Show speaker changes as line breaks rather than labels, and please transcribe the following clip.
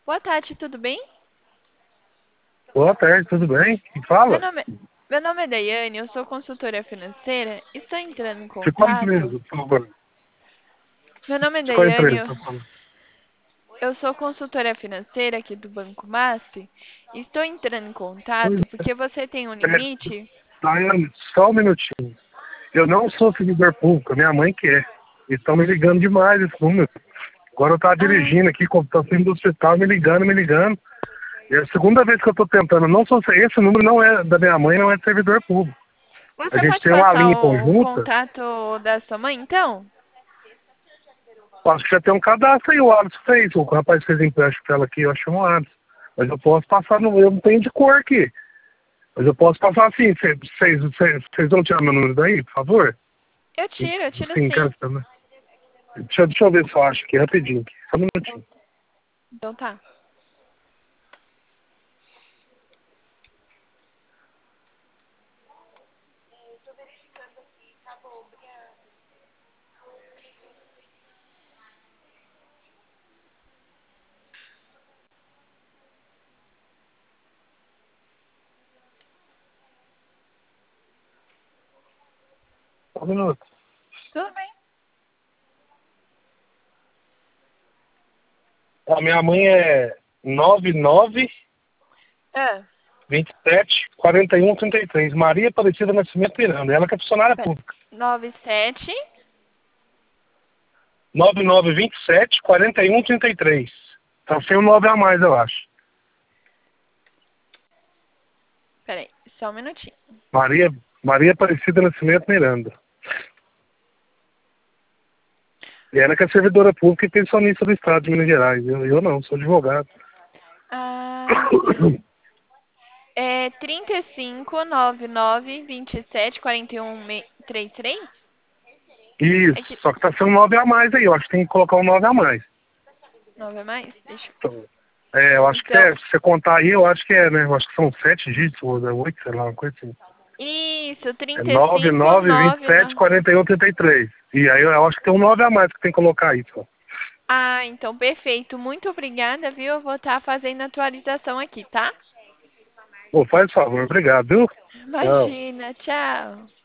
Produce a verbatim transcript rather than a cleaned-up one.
Boa tarde, tudo bem?
Boa tarde, tudo bem? Quem
Meu
fala?
nome, meu nome é Daiane, eu sou consultora financeira. Estou entrando em
De qual
contato.
empresa, por favor?
Meu nome é
De qual
Daiane,
empresa,
eu,
por favor?
eu sou consultora financeira aqui do Banco Masp. Estou entrando em
Pois
contato porque você tem um
é,
limite.
Daiane, só um minutinho. Eu não sou servidor público, minha mãe que é. E estão me ligando demais esse número. Agora eu estava
Ah,
dirigindo aqui, estou saindo do hospital, me ligando, me ligando. E é a segunda vez que eu estou tentando. Não sou, esse número não é da minha mãe, não é de servidor público. A
você
gente
pode
tem uma
passar
linha
o, o
conjunta.
contato da sua mãe, então?
Acho que já tem um cadastro aí, o Alisson fez. O rapaz fez empréstimo para ela aqui, eu achei um Alisson. Mas eu posso passar no. Eu não tenho de cor aqui. Mas eu posso passar assim, vocês vão tirar meu número daí, por favor?
Eu tiro, eu tiro
Sim, quero
sim.
saber. Deixa, deixa eu ver se eu acho aqui, rapidinho. Só um
Então,
minutinho.
então tá.
Só um minuto.
Tudo bem.
A minha mãe é nove nove
Ah,
vinte e sete quarenta e um trinta e três. Maria Aparecida Nascimento Miranda. Ela que é funcionária
pera.
pública.
nove sete.
nove nove vinte e sete quarenta e um trinta e três. Tá sem um nove a mais, eu acho.
Peraí, só um minutinho.
Maria, Maria Aparecida Nascimento Miranda. E ela que é servidora pública e pensionista do Estado de Minas Gerais. Eu, eu não, sou advogado.
Ah, é trinta e cinco, nove nove, vinte e sete, quarenta e um, trinta e três?
Isso,
É que
só que tá sendo nove a mais aí. Eu acho que tem que colocar um nove a mais.
nove é mais? Deixa eu...
Então, é, eu acho que
Então,
é, se você contar aí, eu acho que é, né? Eu acho que são sete dígitos, ou é oito, sei lá, uma coisa assim.
isso,
É
trinta e
nove
cinco,
nove vinte e
nove
sete
nove.
quarenta e um trinta e três. E aí eu acho que tem um nove a mais que tem que colocar aí, só.
Ah, então perfeito. Muito obrigada, viu? Eu vou estar fazendo a atualização aqui, tá?
Pô, faz favor, obrigado, viu? Tchau.
Imagina, tchau.